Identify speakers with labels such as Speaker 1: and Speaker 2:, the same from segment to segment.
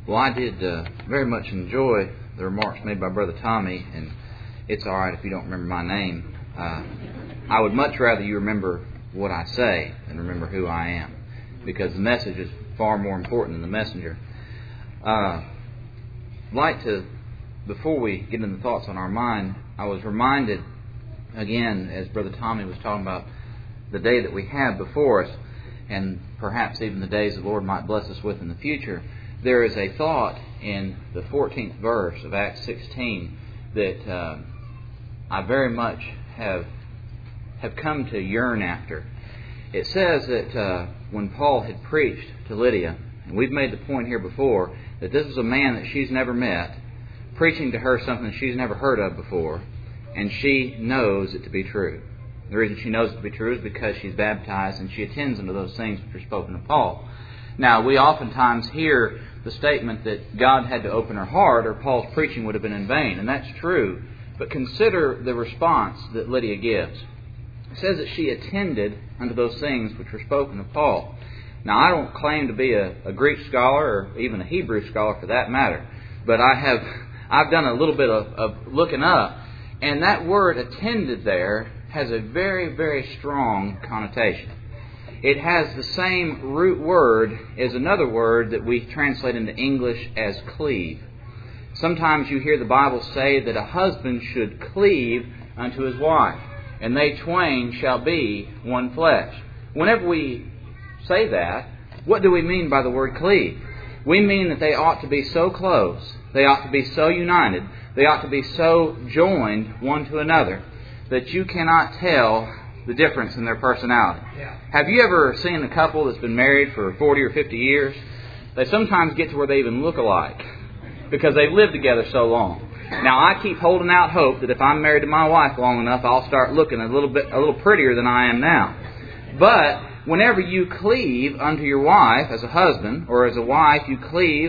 Speaker 1: Well, I did very much enjoy the remarks made by Brother Tommy, and it's all right if you don't remember my name. I would much rather you remember what I say than remember who I am, because the message is far more important than the messenger. I'd like to, before we get into the thoughts on our mind, I was reminded again, as Brother Tommy was talking about the day that we have before us, and perhaps even the days the Lord might bless us with in the future. There is a thought in the 14th verse of Acts 16 that I very much have come to yearn after. It says that when Paul had preached to Lydia, and we've made the point here before, that this was a man that she's never met, preaching to her something she's never heard of before, and she knows it to be true. The reason she knows it to be true is because she's baptized and she attends unto those things which are spoken of Paul. Now, we oftentimes hear the statement that God had to open her heart or Paul's preaching would have been in vain, and that's true. But consider the response that Lydia gives. It says that she attended unto those things which were spoken of Paul. Now, I don't claim to be a Greek scholar or even a Hebrew scholar for that matter, but I've done a little bit of looking up, and that word attended there has a very, very strong connotation. It has the same root word as another word that we translate into English as cleave. Sometimes you hear the Bible say that a husband should cleave unto his wife, and they twain shall be one flesh. Whenever we say that, what do we mean by the word cleave? We mean that they ought to be so close, they ought to be so united, they ought to be so joined one to another that you cannot tell the difference in their personality. Yeah. Have you ever seen a couple that's been married for 40 or 50 years? They sometimes get to where they even look alike because they've lived together so long. Now, I keep holding out hope that if I'm married to my wife long enough, I'll start looking a little prettier than I am now. But whenever you cleave unto your wife as a husband, or as a wife you cleave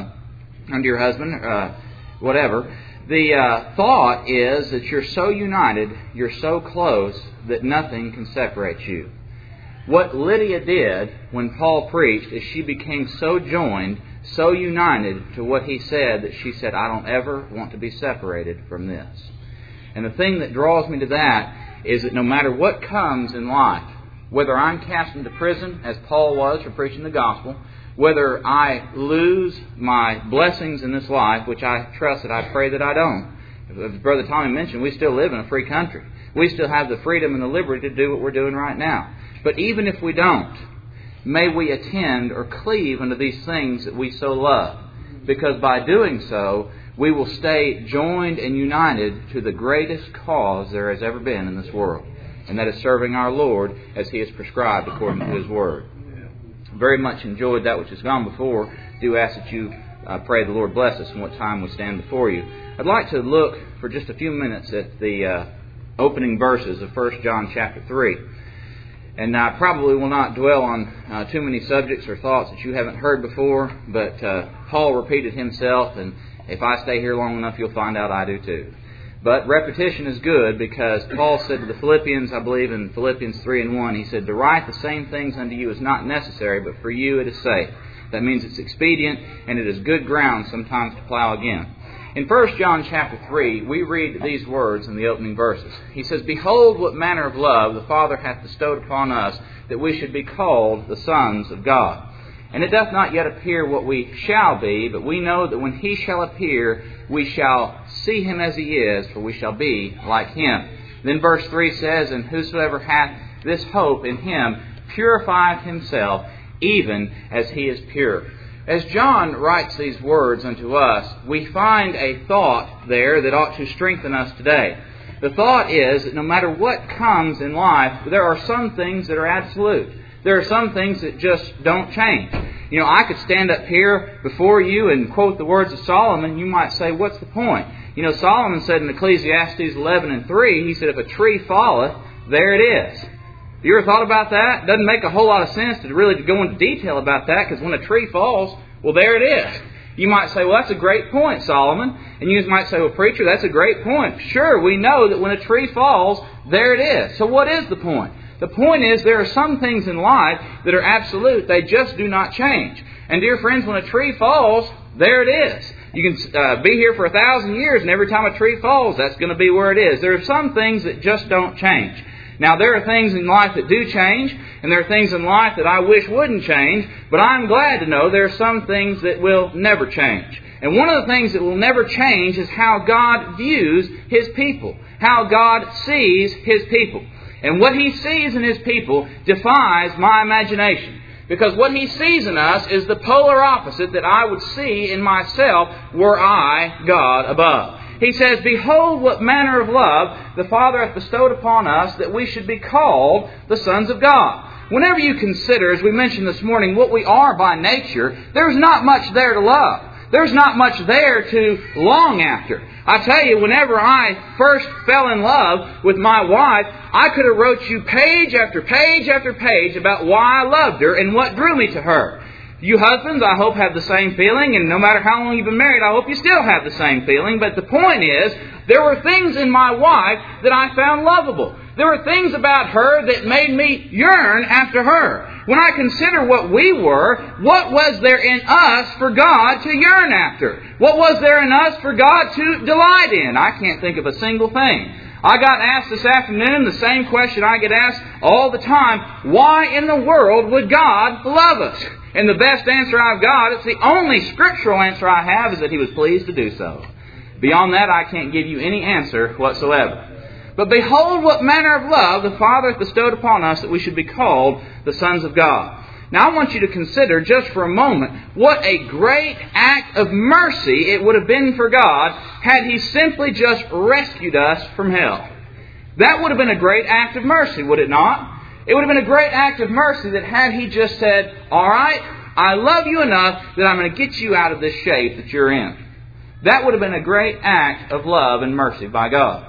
Speaker 1: unto your husband, whatever, the thought is that you're so united, you're so close, that nothing can separate you. What Lydia did when Paul preached is she became so joined, so united to what he said, that she said, I don't ever want to be separated from this. And the thing that draws me to that is that no matter what comes in life, whether I'm cast into prison, as Paul was for preaching the gospel, whether I lose my blessings in this life, which I trust that I pray that I don't. As Brother Tommy mentioned, we still live in a free country. We still have the freedom and the liberty to do what we're doing right now. But even if we don't, may we attend or cleave unto these things that we so love. Because by doing so, we will stay joined and united to the greatest cause there has ever been in this world. And that is serving our Lord as He has prescribed according to His Word. Very much enjoyed that which has gone before. Do ask that you pray the Lord bless us in what time we stand before you. I'd like to look for just a few minutes at the opening verses of 1 John chapter 3. And I probably will not dwell on too many subjects or thoughts that you haven't heard before, but Paul repeated himself, and if I stay here long enough, you'll find out I do too. But repetition is good, because Paul said to the Philippians, I believe in Philippians 3:1, he said, to write the same things unto you is not necessary, but for you it is safe. That means it's expedient, and it is good ground sometimes to plow again. In 1 John chapter 3, we read these words in the opening verses. He says, Behold what manner of love the Father hath bestowed upon us, that we should be called the sons of God. And it doth not yet appear what we shall be, but we know that when He shall appear, we shall see Him as He is, for we shall be like Him. Then verse 3 says, And whosoever hath this hope in Him purifieth himself, even as He is pure. As John writes these words unto us, we find a thought there that ought to strengthen us today. The thought is that no matter what comes in life, there are some things that are absolute. There are some things that just don't change. You know, I could stand up here before you and quote the words of Solomon. You might say, what's the point? You know, Solomon said in Ecclesiastes 11:3, he said, if a tree falleth, there it is. You ever thought about that? It doesn't make a whole lot of sense to really go into detail about that, because when a tree falls, well, there it is. You might say, well, that's a great point, Solomon. And you might say, well, preacher, that's a great point. Sure, we know that when a tree falls, there it is. So what is the point? The point is there are some things in life that are absolute. They just do not change. And dear friends, when a tree falls, There it is. You can be here for 1,000 years, and every time a tree falls, that's going to be where it is. There are some things that just don't change. Now, there are things in life that do change, and there are things in life that I wish wouldn't change, but I'm glad to know there are some things that will never change. And one of the things that will never change is how God views His people, how God sees His people. And what He sees in His people defies my imagination. Because what He sees in us is the polar opposite that I would see in myself were I God above. He says, "Behold what manner of love the Father hath bestowed upon us, that we should be called the sons of God." Whenever you consider, as we mentioned this morning, what we are by nature, there's not much there to love. There's not much there to long after. I tell you, whenever I first fell in love with my wife, I could have wrote you page after page after page about why I loved her and what drew me to her. You husbands, I hope, have the same feeling, and no matter how long you've been married, I hope you still have the same feeling. But the point is, there were things in my wife that I found lovable. There were things about her that made me yearn after her. When I consider what we were, what was there in us for God to yearn after? What was there in us for God to delight in? I can't think of a single thing. I got asked this afternoon the same question I get asked all the time. Why in the world would God love us? And the best answer I've got, it's the only scriptural answer I have, is that He was pleased to do so. Beyond that, I can't give you any answer whatsoever. But behold what manner of love the Father hath bestowed upon us, that we should be called the sons of God. Now I want you to consider just for a moment what a great act of mercy it would have been for God had He simply just rescued us from hell. That would have been a great act of mercy, would it not? It would have been a great act of mercy that had He just said, "All right, I love you enough that I'm going to get you out of this shape that you're in." That would have been a great act of love and mercy by God.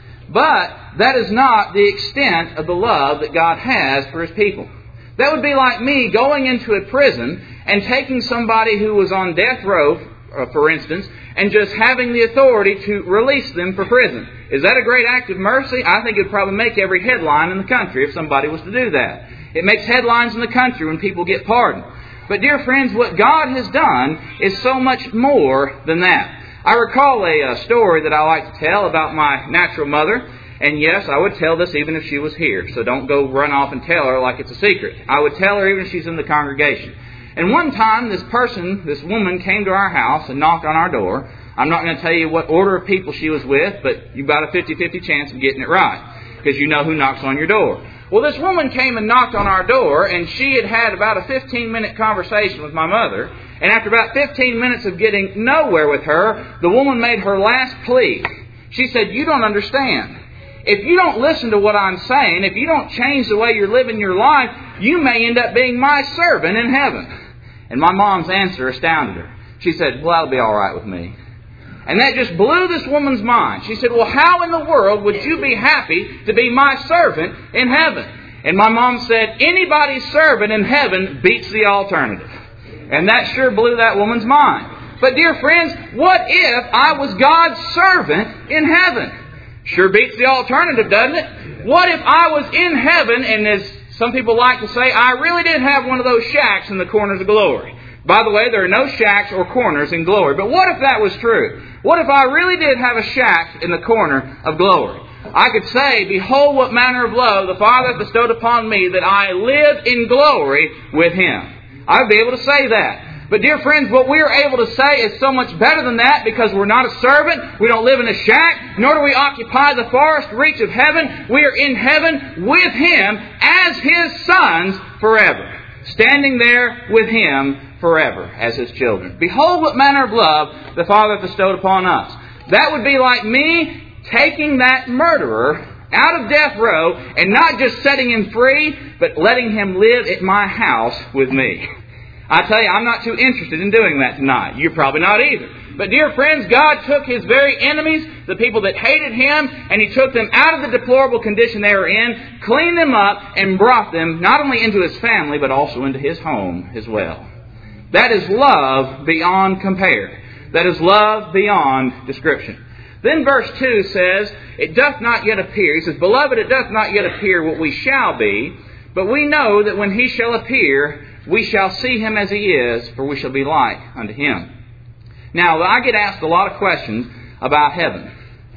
Speaker 1: But that is not the extent of the love that God has for His people. That would be like me going into a prison and taking somebody who was on death row, for instance, and just having the authority to release them for prison. Is that a great act of mercy? I think it would probably make every headline in the country if somebody was to do that. It makes headlines in the country when people get pardoned. But dear friends, what God has done is so much more than that. I recall a story that I like to tell about my natural mother. And yes, I would tell this even if she was here. So don't go run off and tell her like it's a secret. I would tell her even if she's in the congregation. And one time, this woman came to our house and knocked on our door. I'm not going to tell you what order of people she was with, but you've got a 50-50 chance of getting it right, because you know who knocks on your door. Well, this woman came and knocked on our door, and she had had about a 15-minute conversation with my mother. And after about 15 minutes of getting nowhere with her, the woman made her last plea. She said, "You don't understand. If you don't listen to what I'm saying, if you don't change the way you're living your life, you may end up being my servant in heaven." And my mom's answer astounded her. She said, "Well, that'll be all right with me." And that just blew this woman's mind. She said, "Well, how in the world would you be happy to be my servant in heaven?" And my mom said, "Anybody's servant in heaven beats the alternative." And that sure blew that woman's mind. But dear friends, what if I was God's servant in heaven? Sure beats the alternative, doesn't it? What if I was in heaven, and as some people like to say, I really did have one of those shacks in the corners of glory. By the way, there are no shacks or corners in glory. But what if that was true? What if I really did have a shack in the corner of glory? I could say, "Behold what manner of love the Father hath bestowed upon me, that I live in glory with Him." I would be able to say that. But dear friends, what we are able to say is so much better than that, because we're not a servant, we don't live in a shack, nor do we occupy the farthest reach of heaven. We are in heaven with Him as His sons forever, standing there with Him forever as His children. Behold what manner of love the Father hath bestowed upon us. That would be like me taking that murderer out of death row and not just setting him free, but letting him live at my house with me. I tell you, I'm not too interested in doing that tonight. You're probably not either. But dear friends, God took His very enemies, the people that hated Him, and He took them out of the deplorable condition they were in, cleaned them up, and brought them not only into His family, but also into His home as well. That is love beyond compare. That is love beyond description. Then verse 2 says, "It doth not yet appear." He says, "Beloved, it doth not yet appear what we shall be, but we know that when He shall appear, we shall see Him as He is, for we shall be like unto Him." Now, I get asked a lot of questions about heaven.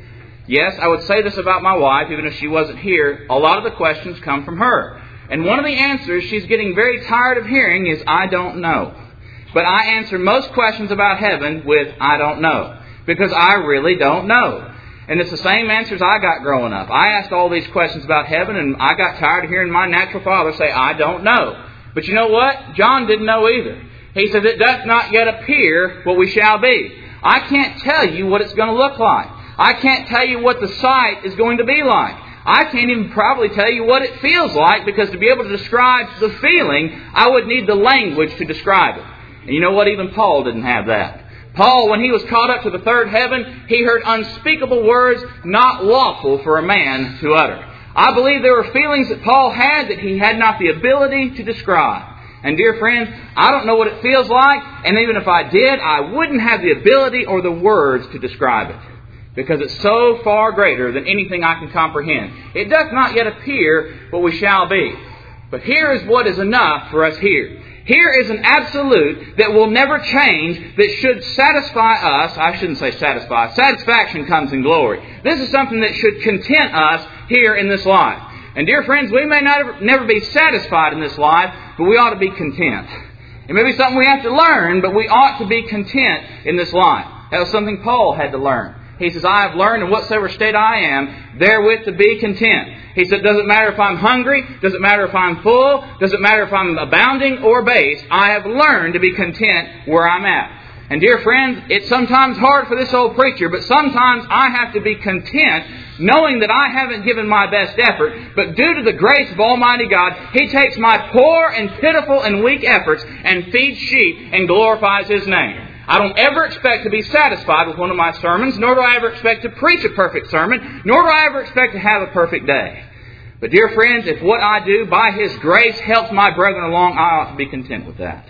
Speaker 1: Yes, I would say this about my wife, even if she wasn't here. A lot of the questions come from her. And one of the answers she's getting very tired of hearing is, I don't know. But I answer most questions about heaven with, I don't know. Because I really don't know. And it's the same answers I got growing up. I asked all these questions about heaven, and I got tired of hearing my natural father say, I don't know. But you know what? John didn't know either. He says, it does not yet appear what we shall be. I can't tell you what it's going to look like. I can't tell you what the sight is going to be like. I can't even probably tell you what it feels like, because to be able to describe the feeling, I would need the language to describe it. And you know what? Even Paul didn't have that. Paul, when he was caught up to the third heaven, he heard unspeakable words not lawful for a man to utter. I believe there were feelings that Paul had that he had not the ability to describe. And dear friends, I don't know what it feels like, and even if I did, I wouldn't have the ability or the words to describe it. Because it's so far greater than anything I can comprehend. It does not yet appear what we shall be. But here is what is enough for us here. Here is an absolute that will never change, that should satisfy us. I shouldn't say satisfy. Satisfaction comes in glory. This is something that should content us here in this life. And dear friends, we may never be satisfied in this life, but we ought to be content. It may be something we have to learn, but we ought to be content in this life. That was something Paul had to learn. He says, I have learned in whatsoever state I am, therewith to be content. He said, doesn't matter if I'm hungry, doesn't matter if I'm full, doesn't matter if I'm abounding or abased, I have learned to be content where I'm at. And dear friends, it's sometimes hard for this old preacher, but sometimes I have to be content knowing that I haven't given my best effort, but due to the grace of Almighty God, He takes my poor and pitiful and weak efforts and feeds sheep and glorifies His name. I don't ever expect to be satisfied with one of my sermons, nor do I ever expect to preach a perfect sermon, nor do I ever expect to have a perfect day. But dear friends, if what I do by His grace helps my brethren along, I ought to be content with that.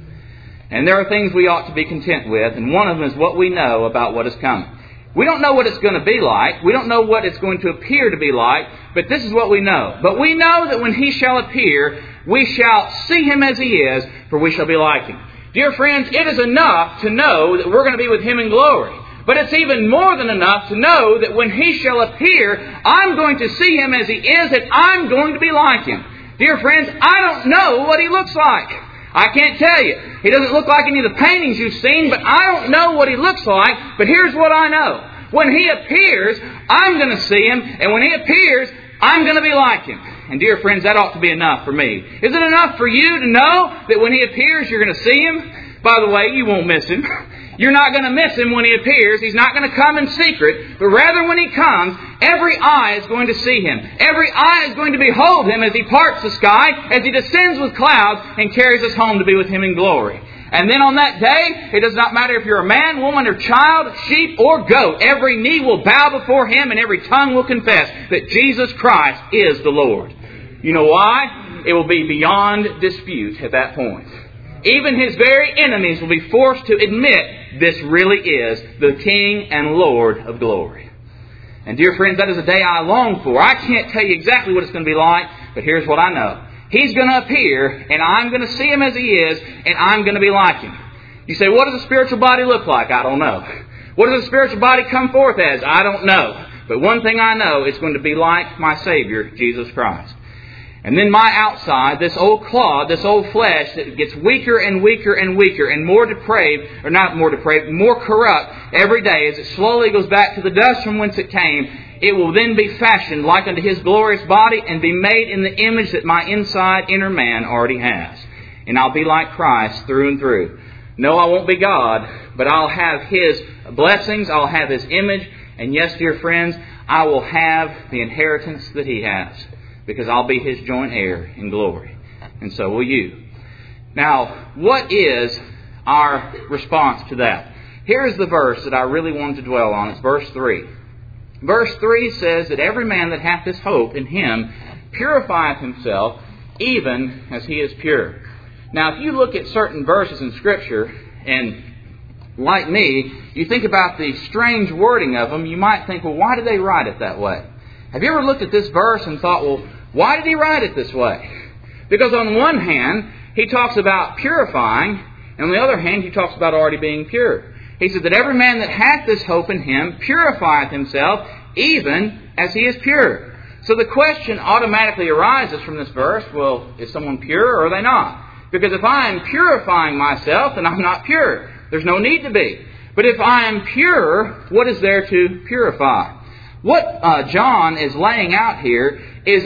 Speaker 1: And there are things we ought to be content with, and one of them is what we know about what is coming. We don't know what it's going to be like. We don't know what it's going to appear to be like, but this is what we know. But we know that when He shall appear, we shall see Him as He is, for we shall be like Him. Dear friends, it is enough to know that we're going to be with Him in glory. But it's even more than enough to know that when He shall appear, I'm going to see Him as He is, and I'm going to be like Him. Dear friends, I don't know what He looks like. I can't tell you. He doesn't look like any of the paintings you've seen, but I don't know what He looks like. But here's what I know. When He appears, I'm going to see Him, and when He appears, I'm going to be like Him. And dear friends, that ought to be enough for me. Is it enough for you to know that when He appears, you're going to see Him? By the way, you won't miss Him. You're not going to miss Him when He appears. He's not going to come in secret. But rather when He comes, every eye is going to see Him. Every eye is going to behold Him as He parts the sky, as He descends with clouds and carries us home to be with Him in glory. And then on that day, it does not matter if you're a man, woman, or child, sheep, or goat. Every knee will bow before Him and every tongue will confess that Jesus Christ is the Lord. You know why? It will be beyond dispute at that point. Even His very enemies will be forced to admit this really is the King and Lord of glory. And dear friends, that is a day I long for. I can't tell you exactly what it's going to be like, but here's what I know. He's going to appear, and I'm going to see Him as He is, and I'm going to be like Him. You say, what does a spiritual body look like? I don't know. What does a spiritual body come forth as? I don't know. But one thing I know, it's going to be like my Savior, Jesus Christ. And then my outside, this old clod, this old flesh that gets weaker and weaker and weaker and more depraved, or not more depraved, more corrupt every day as it slowly goes back to the dust from whence it came, it will then be fashioned like unto His glorious body and be made in the image that my inside inner man already has. And I'll be like Christ through and through. No, I won't be God, but I'll have His blessings, I'll have His image, and yes, dear friends, I will have the inheritance that He has. Because I'll be His joint heir in glory. And so will you. Now, what is our response to that? Here is the verse that I really wanted to dwell on. It's verse 3. Verse 3 says that every man that hath this hope in Him purifieth himself even as he is pure. Now, if you look at certain verses in Scripture, and like me, you think about the strange wording of them, you might think, well, why did they write it that way? Have you ever looked at this verse and thought, well, why did he write it this way? Because on one hand, he talks about purifying, and on the other hand, he talks about already being pure. He said that every man that hath this hope in Him purifieth himself, even as he is pure. So the question automatically arises from this verse, well, is someone pure or are they not? Because if I am purifying myself, then I'm not pure. There's no need to be. But if I am pure, what is there to purify? What John is laying out here is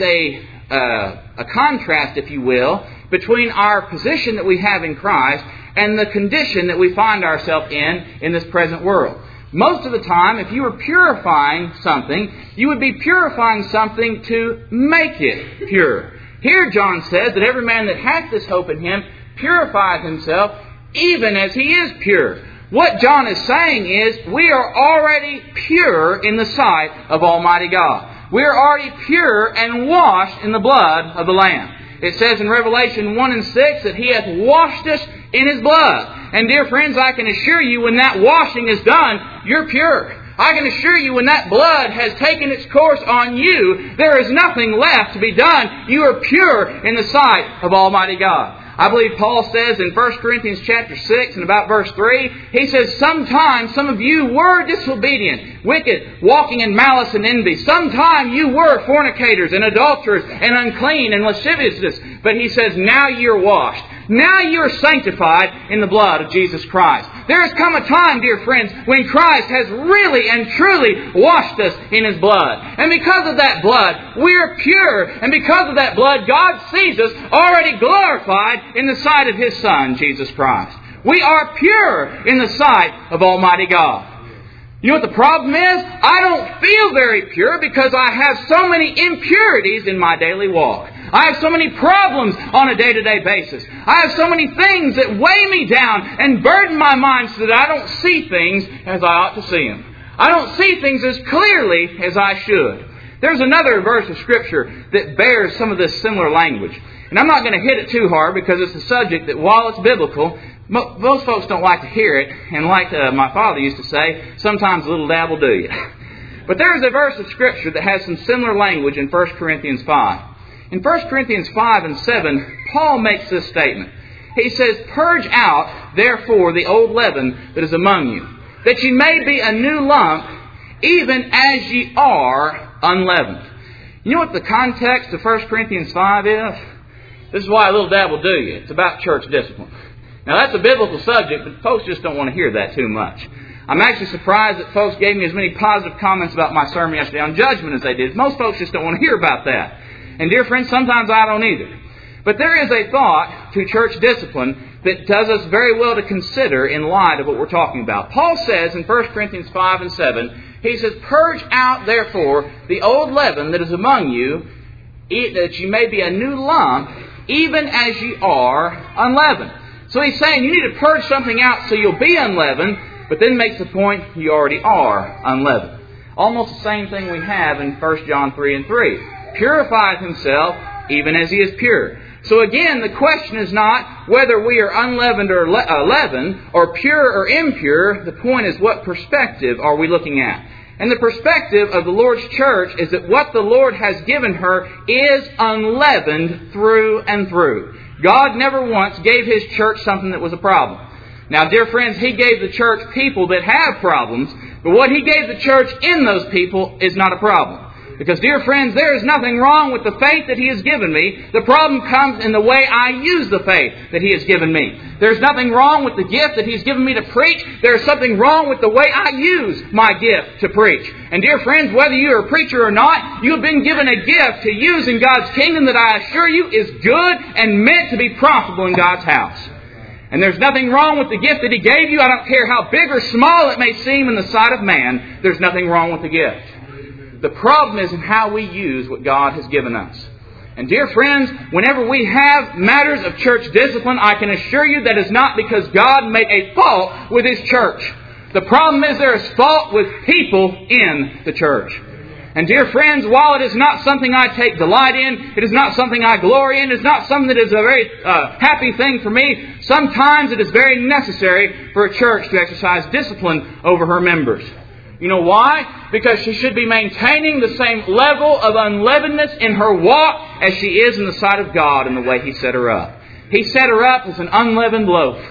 Speaker 1: a contrast, if you will, between our position that we have in Christ and the condition that we find ourselves in this present world. Most of the time, if you were purifying something, you would be purifying something to make it pure. Here John says that every man that hath this hope in Him purifieth himself, even as he is pure. What John is saying is, we are already pure in the sight of Almighty God. We are already pure and washed in the blood of the Lamb. It says in Revelation 1 and 6 that He hath washed us in His blood. And dear friends, I can assure you when that washing is done, you're pure. I can assure you when that blood has taken its course on you, there is nothing left to be done. You are pure in the sight of Almighty God. I believe Paul says in 1 Corinthians chapter 6 and about verse 3, he says, sometimes some of you were disobedient, wicked, walking in malice and envy. Sometime you were fornicators and adulterers and unclean and lasciviousness. But he says, now you're washed. Now you're sanctified in the blood of Jesus Christ. There has come a time, dear friends, when Christ has really and truly washed us in His blood. And because of that blood, we're pure. And because of that blood, God sees us already glorified in the sight of His Son, Jesus Christ. We are pure in the sight of Almighty God. You know what the problem is? I don't feel very pure because I have so many impurities in my daily walk. I have so many problems on a day-to-day basis. I have so many things that weigh me down and burden my mind so that I don't see things as I ought to see them. I don't see things as clearly as I should. There's another verse of Scripture that bears some of this similar language. And I'm not going to hit it too hard because it's a subject that, while it's biblical, most folks don't like to hear it. And like my father used to say, sometimes a little dab will do you. But there is a verse of Scripture that has some similar language in 1 Corinthians 5. In 1 Corinthians 5 and 7, Paul makes this statement. He says, purge out, therefore, the old leaven that is among you, that ye may be a new lump, even as ye are unleavened. You know what the context of 1 Corinthians 5 is? This is why a little dab will do you. It's about church discipline. Now, that's a biblical subject, but folks just don't want to hear that too much. I'm actually surprised that folks gave me as many positive comments about my sermon yesterday on judgment as they did. Most folks just don't want to hear about that. And dear friends, sometimes I don't either. But there is a thought to church discipline that does us very well to consider in light of what we're talking about. Paul says in 1 Corinthians 5 and 7, he says, purge out, therefore, the old leaven that is among you, that you may be a new lump, even as ye are unleavened. So he's saying you need to purge something out so you'll be unleavened, but then makes the point you already are unleavened. Almost the same thing we have in 1 John 3 and 3. Purifieth himself even as he is pure. So again, the question is not whether we are unleavened or leavened, or pure or impure. The point is, what perspective are we looking at? And the perspective of the Lord's church is that what the Lord has given her is unleavened through and through. God never once gave His church something that was a problem. Now, dear friends, He gave the church people that have problems, but what He gave the church in those people is not a problem. Because, dear friends, there is nothing wrong with the faith that He has given me. The problem comes in the way I use the faith that He has given me. There's nothing wrong with the gift that He's given me to preach. There's something wrong with the way I use my gift to preach. And, dear friends, whether you're a preacher or not, you have been given a gift to use in God's kingdom that I assure you is good and meant to be profitable in God's house. And there's nothing wrong with the gift that He gave you. I don't care how big or small it may seem in the sight of man. There's nothing wrong with the gift. The problem is in how we use what God has given us. And dear friends, whenever we have matters of church discipline, I can assure you that is not because God made a fault with His church. The problem is there is fault with people in the church. And dear friends, while it is not something I take delight in, it is not something I glory in, it is not something that is a very happy thing for me, sometimes it is very necessary for a church to exercise discipline over her members. You know why? Because she should be maintaining the same level of unleavenedness in her walk as she is in the sight of God in the way He set her up. He set her up as an unleavened loaf.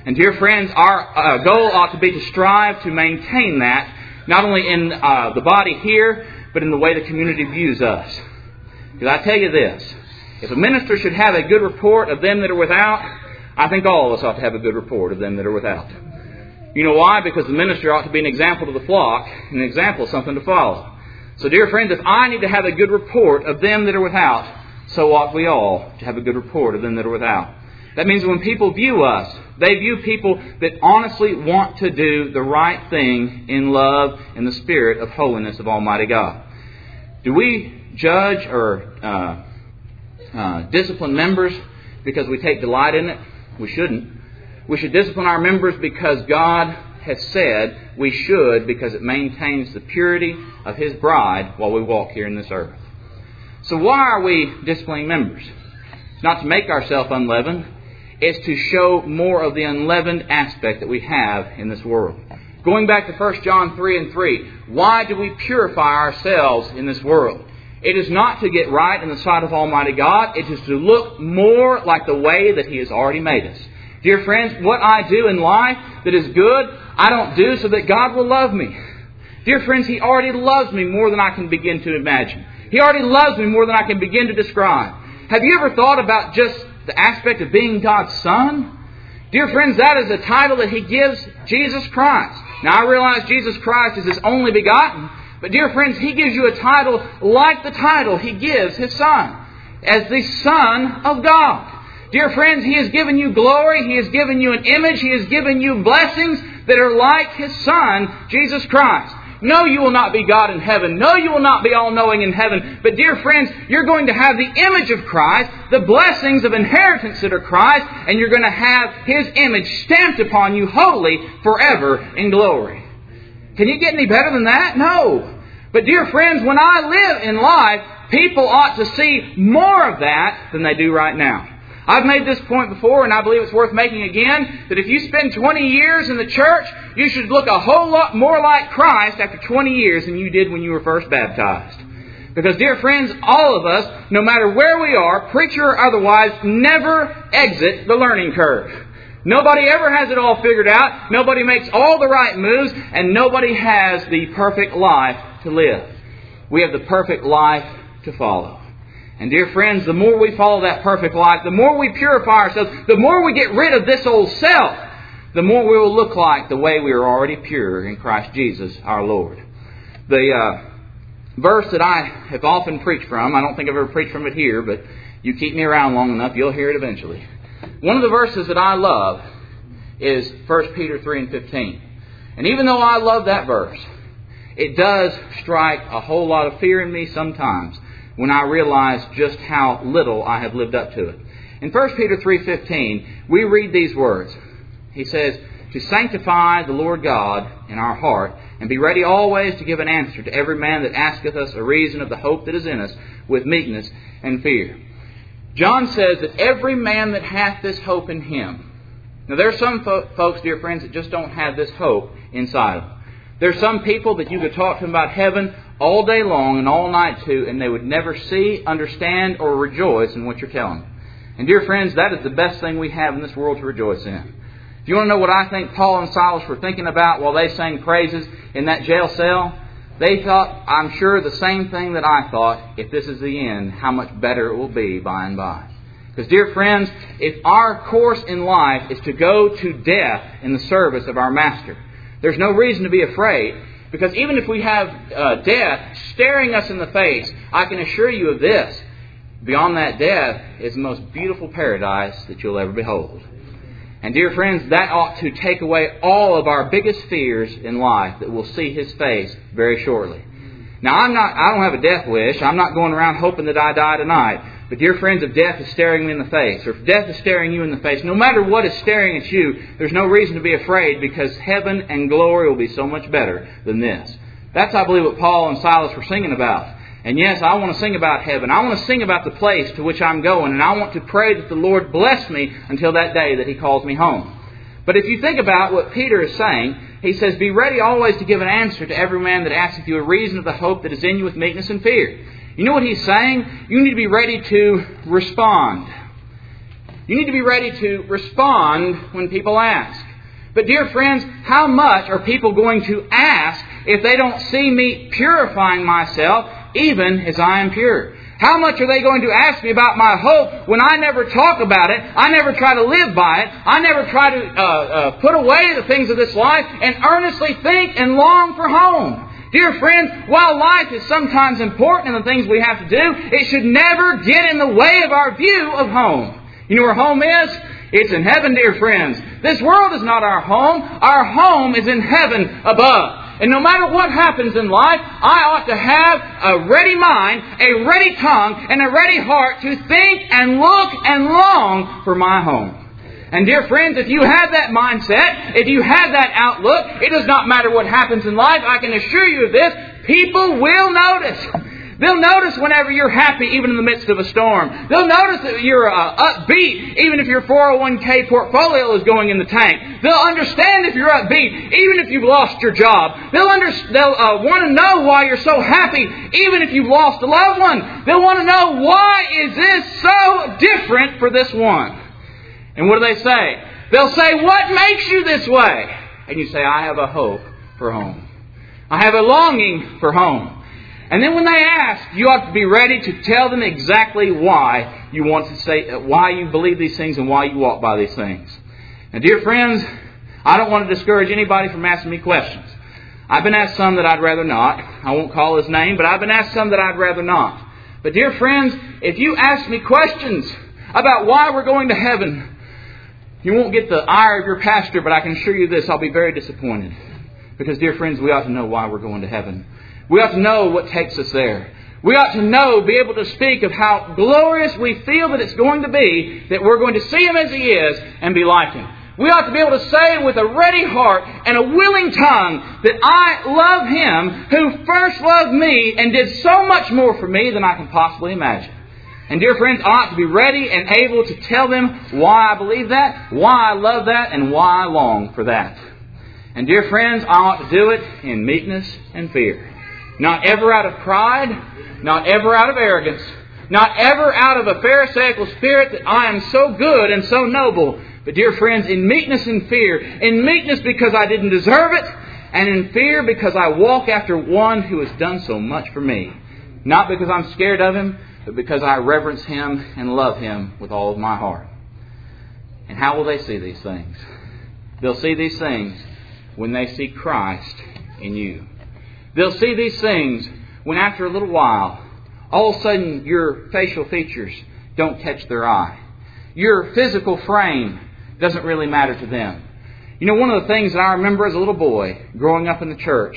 Speaker 1: And dear friends, our goal ought to be to strive to maintain that, not only in the body here, but in the way the community views us. Because I tell you this, if a minister should have a good report of them that are without, I think all of us ought to have a good report of them that are without. You know why? Because the minister ought to be an example to the flock, and an example is something to follow. So dear friends, if I need to have a good report of them that are without, so ought we all to have a good report of them that are without. That means when people view us, they view people that honestly want to do the right thing in love and the spirit of holiness of Almighty God. Do we judge or discipline members because we take delight in it? We shouldn't. We should discipline our members because God has said we should, because it maintains the purity of His bride while we walk here in this earth. So why are we disciplining members? It's not to make ourselves unleavened. It's to show more of the unleavened aspect that we have in this world. Going back to 1 John 3:3, why do we purify ourselves in this world? It is not to get right in the sight of Almighty God. It is to look more like the way that He has already made us. Dear friends, what I do in life that is good, I don't do so that God will love me. Dear friends, He already loves me more than I can begin to imagine. He already loves me more than I can begin to describe. Have you ever thought about just the aspect of being God's Son? Dear friends, that is a title that He gives Jesus Christ. Now I realize Jesus Christ is His only begotten, but dear friends, He gives you a title like the title He gives His Son, as the Son of God. Dear friends, He has given you glory, He has given you an image, He has given you blessings that are like His Son, Jesus Christ. No, you will not be God in heaven. No, you will not be all-knowing in heaven. But dear friends, you're going to have the image of Christ, the blessings of inheritance that are Christ, and you're going to have His image stamped upon you wholly forever in glory. Can you get any better than that? No. But dear friends, when I live in life, people ought to see more of that than they do right now. I've made this point before, and I believe it's worth making again, that if you spend 20 years in the church, you should look a whole lot more like Christ after 20 years than you did when you were first baptized. Because, dear friends, all of us, no matter where we are, preacher or otherwise, never exit the learning curve. Nobody ever has it all figured out. Nobody makes all the right moves, and nobody has the perfect life to live. We have the perfect life to follow. And dear friends, the more we follow that perfect life, the more we purify ourselves, the more we get rid of this old self, the more we will look like the way we are already pure in Christ Jesus our Lord. The verse that I have often preached from, I don't think I've ever preached from it here, but you keep me around long enough, you'll hear it eventually. One of the verses that I love is 1 Peter 3:15. And even though I love that verse, it does strike a whole lot of fear in me sometimes when I realize just how little I have lived up to it. In 1 Peter 3:15, we read these words. He says, "To sanctify the Lord God in our heart, and be ready always to give an answer to every man that asketh us a reason of the hope that is in us, with meekness and fear." John says that every man that hath this hope in Him. Now there are some folks, dear friends, that just don't have this hope inside of them. There are some people that you could talk to them about heaven all day long and all night too, and they would never see, understand, or rejoice in what you're telling them. And dear friends, that is the best thing we have in this world to rejoice in. If you want to know what I think Paul and Silas were thinking about while they sang praises in that jail cell, they thought, I'm sure, the same thing that I thought, if this is the end, how much better it will be by and by. Because dear friends, if our course in life is to go to death in the service of our Master, there's no reason to be afraid. Because even if we have death staring us in the face, I can assure you of this. Beyond that death is the most beautiful paradise that you'll ever behold. And dear friends, that ought to take away all of our biggest fears in life, that we'll see His face very shortly. Now I don't have a death wish. I'm not going around hoping that I die tonight. But dear friends, if death is staring me in the face, or if death is staring you in the face, no matter what is staring at you, there's no reason to be afraid, because heaven and glory will be so much better than this. That's, I believe, what Paul and Silas were singing about. And yes, I want to sing about heaven. I want to sing about the place to which I'm going. And I want to pray that the Lord bless me until that day that He calls me home. But if you think about what Peter is saying, he says, "Be ready always to give an answer to every man that asketh you a reason of the hope that is in you with meekness and fear." You know what he's saying? You need to be ready to respond. You need to be ready to respond when people ask. But dear friends, how much are people going to ask if they don't see me purifying myself even as I am pure? How much are they going to ask me about my hope when I never talk about it, I never try to live by it, I never try to put away the things of this life and earnestly think and long for home? Dear friends, while life is sometimes important in the things we have to do, it should never get in the way of our view of home. You know where home is? It's in heaven, dear friends. This world is not our home. Our home is in heaven above. And no matter what happens in life, I ought to have a ready mind, a ready tongue, and a ready heart to think and look and long for my home. And dear friends, if you have that mindset, if you have that outlook, it does not matter what happens in life. I can assure you of this, people will notice. They'll notice whenever you're happy, even in the midst of a storm. They'll notice that you're upbeat, even if your 401k portfolio is going in the tank. They'll understand if you're upbeat, even if you've lost your job. They'll want to know why you're so happy, even if you've lost a loved one. They'll want to know, why is this so different for this one? And what do they say? They'll say, what makes you this way? And you say, I have a hope for home. I have a longing for home. And then when they ask, you ought to be ready to tell them exactly why you want to say, why you believe these things and why you walk by these things. Now, dear friends, I don't want to discourage anybody from asking me questions. I've been asked some that I'd rather not. I won't call his name, but I've been asked some that I'd rather not. But dear friends, if you ask me questions about why we're going to heaven, you won't get the ire of your pastor, but I can assure you this, I'll be very disappointed. Because, dear friends, we ought to know why we're going to heaven. We ought to know what takes us there. We ought to know, be able to speak of how glorious we feel that it's going to be, that we're going to see Him as He is and be like Him. We ought to be able to say with a ready heart and a willing tongue that I love Him who first loved me and did so much more for me than I can possibly imagine. And dear friends, I ought to be ready and able to tell them why I believe that, why I love that, and why I long for that. And dear friends, I ought to do it in meekness and fear. Not ever out of pride, not ever out of arrogance, not ever out of a pharisaical spirit that I am so good and so noble. But dear friends, in meekness and fear, in meekness because I didn't deserve it, and in fear because I walk after one who has done so much for me. Not because I'm scared of Him, but because I reverence Him and love Him with all of my heart. And how will they see these things? They'll see these things when they see Christ in you. They'll see these things when after a little while, all of a sudden your facial features don't catch their eye. Your physical frame doesn't really matter to them. You know, one of the things that I remember as a little boy growing up in the church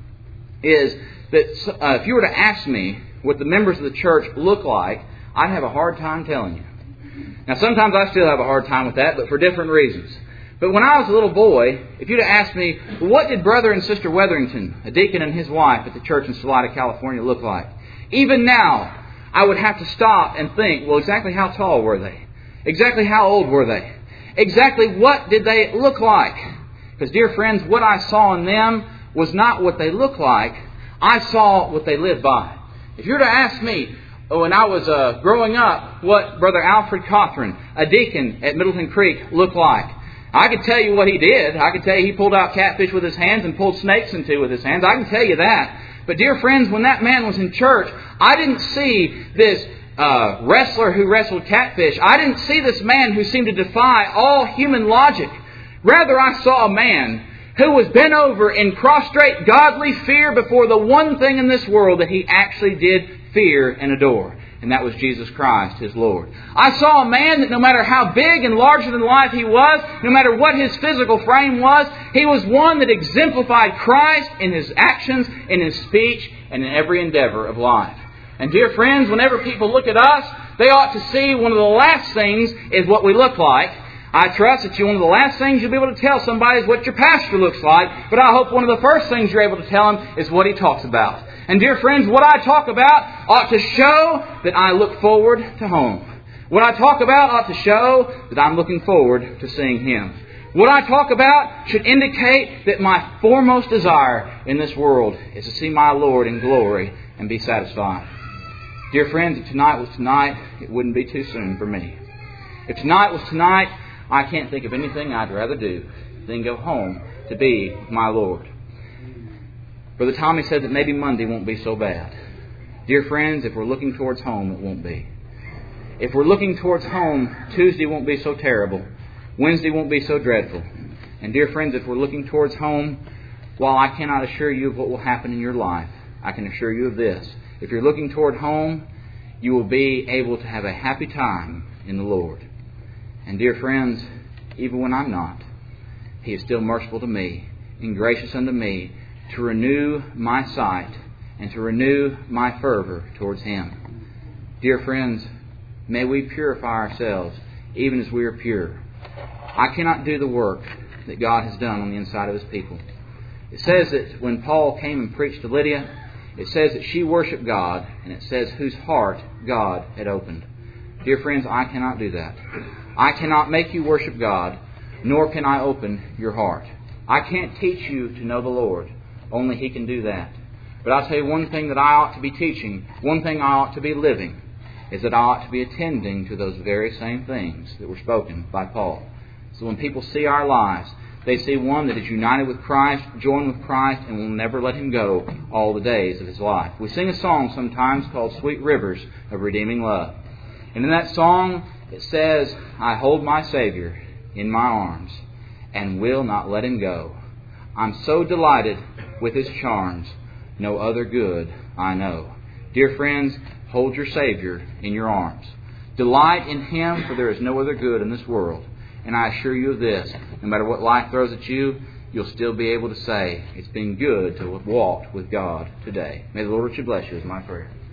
Speaker 1: is that if you were to ask me what the members of the church look like, I'd have a hard time telling you. Now, sometimes I still have a hard time with that, but for different reasons. But when I was a little boy, if you'd have asked me, what did Brother and Sister Wetherington, a deacon and his wife at the church in Salida, California, look like? Even now, I would have to stop and think, well, exactly how tall were they? Exactly how old were they? Exactly what did they look like? Because, dear friends, what I saw in them was not what they looked like. I saw what they lived by. If you were to ask me, when I was growing up, what Brother Alfred Cothran, a deacon at Middleton Creek, looked like, I could tell you what he did. I could tell you he pulled out catfish with his hands and pulled snakes in two with his hands. I can tell you that. But dear friends, when that man was in church, I didn't see this wrestler who wrestled catfish. I didn't see this man who seemed to defy all human logic. Rather, I saw a man who was bent over in prostrate godly fear before the one thing in this world that he actually did fear and adore. And that was Jesus Christ, His Lord. I saw a man that no matter how big and larger than life he was, no matter what his physical frame was, he was one that exemplified Christ in his actions, in his speech, and in every endeavor of life. And dear friends, whenever people look at us, they ought to see one of the last things is what we look like. I trust that one of the last things you'll be able to tell somebody is what your pastor looks like. But I hope one of the first things you're able to tell him is what he talks about. And dear friends, what I talk about ought to show that I look forward to home. What I talk about ought to show that I'm looking forward to seeing Him. What I talk about should indicate that my foremost desire in this world is to see my Lord in glory and be satisfied. Dear friends, if tonight was tonight, it wouldn't be too soon for me. If tonight was tonight, I can't think of anything I'd rather do than go home to be with my Lord. Brother Tommy said that maybe Monday won't be so bad. Dear friends, if we're looking towards home, it won't be. If we're looking towards home, Tuesday won't be so terrible. Wednesday won't be so dreadful. And dear friends, if we're looking towards home, while I cannot assure you of what will happen in your life, I can assure you of this. If you're looking toward home, you will be able to have a happy time in the Lord. And dear friends, even when I'm not, He is still merciful to me and gracious unto me to renew my sight and to renew my fervor towards Him. Dear friends, may we purify ourselves even as we are pure. I cannot do the work that God has done on the inside of His people. It says that when Paul came and preached to Lydia, it says that she worshiped God, and it says whose heart God had opened. Dear friends, I cannot do that. I cannot make you worship God, nor can I open your heart. I can't teach you to know the Lord. Only He can do that. But I'll tell you one thing that I ought to be teaching, one thing I ought to be living, is that I ought to be attending to those very same things that were spoken by Paul. So when people see our lives, they see one that is united with Christ, joined with Christ, and will never let Him go all the days of his life. We sing a song sometimes called Sweet Rivers of Redeeming Love. And in that song it says, I hold my Savior in my arms and will not let Him go. I'm so delighted with His charms, no other good I know. Dear friends, hold your Savior in your arms. Delight in Him, for there is no other good in this world. And I assure you of this, no matter what life throws at you, you'll still be able to say, it's been good to walk with God today. May the Lord richly bless you is my prayer.